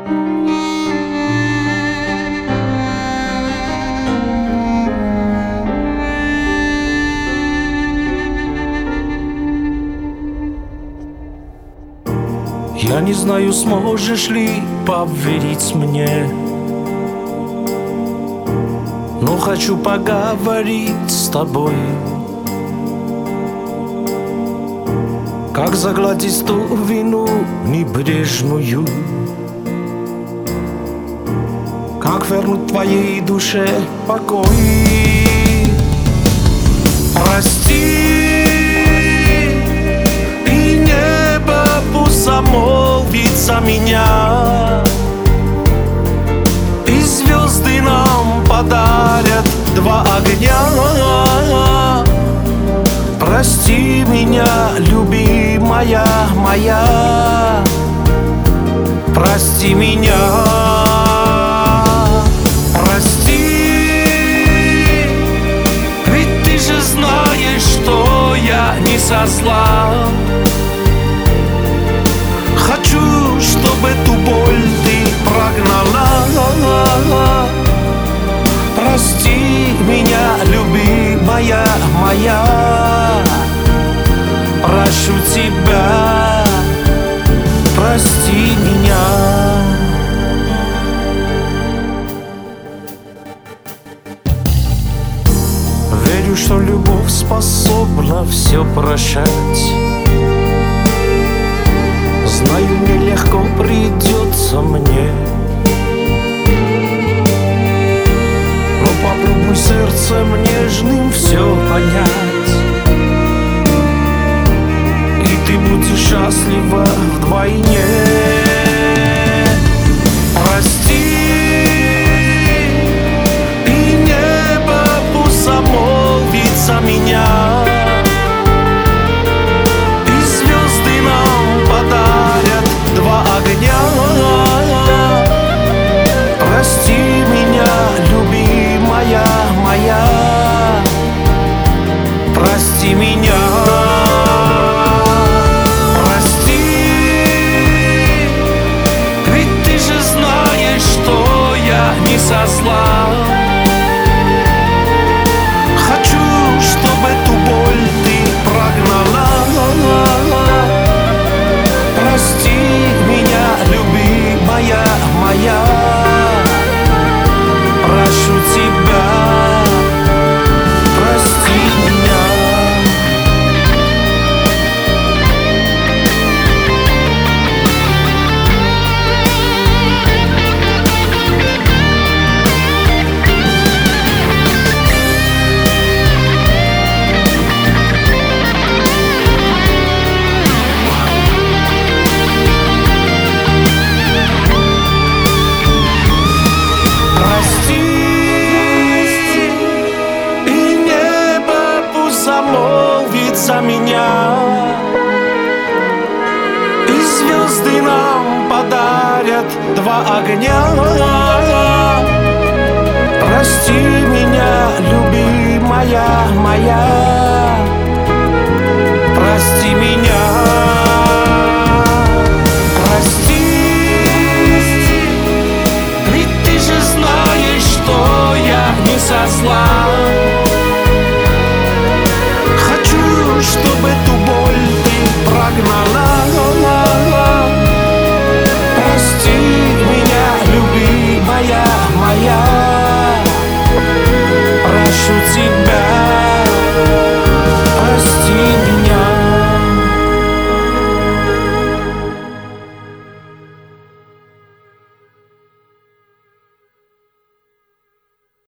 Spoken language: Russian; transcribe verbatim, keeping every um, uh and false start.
Я не знаю, сможешь ли поверить мне, но хочу поговорить с тобой. Как загладить ту вину небрежную, как вернуть твоей душе покой. Прости, и небо пусть замолвит за меня, и звезды нам подарят два огня. Прости меня, любимая моя, прости меня. Прости, ведь ты же знаешь, что я не со зла. Хочу, чтобы эту боль ты прогнала. Прости меня, любимая моя, прошу тебя, прости меня. Верю, что любовь способна все прощать. Знаю, нелегко придется мне, но попробуй сердцем нежным все понять, и ты будешь счастлива вдвойне. Прости, и небо пусть замолвит за меня, и звезды нам подарят два огня. Прости меня, любимая моя, прости меня. Прости, ведь ты же знаешь, что я не со зла. Хочу, чтобы эту боль ты прогнала. Прости меня, любимая моя, прошу тебя, прости меня. За меня, и звезды нам подарят два огня. Прости меня, любимая моя, прости меня.